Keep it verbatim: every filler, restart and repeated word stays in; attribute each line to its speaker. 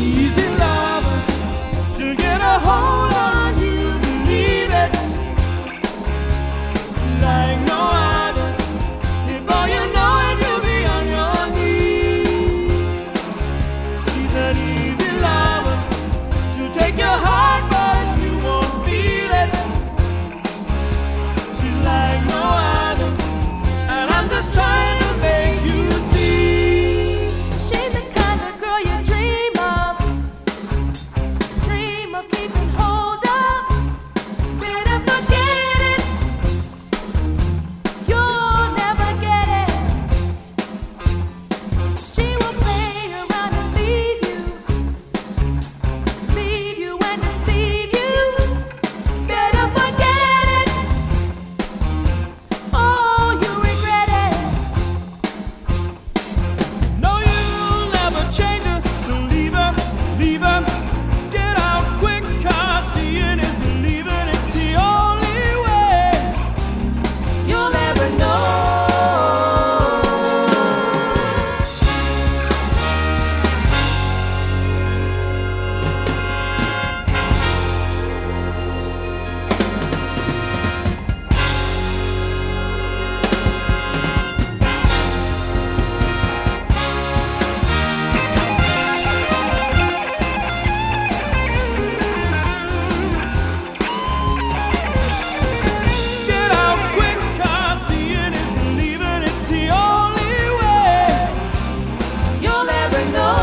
Speaker 1: easy lover. She'll get a hold on you, believe it, like no other. Before you know it, you'll be on your knees. She's an easy lover. She'll take your heart, but you won't feel it. She's like no other, and I'm just trying to make you see.
Speaker 2: She's the kind of girl you dream of, dream of keeping hold of. Better forget it, you'll never get it. She will play around and leave you, leave you and deceive you. Better forget it, oh, you regret it.
Speaker 1: No, you'll never change her, so leave her, leave her. Get out quick, 'cause seeing is believing. It's the only way
Speaker 2: You'll never know.
Speaker 1: Get out quick, 'cause seeing is believing. It's the only way
Speaker 2: You'll never know.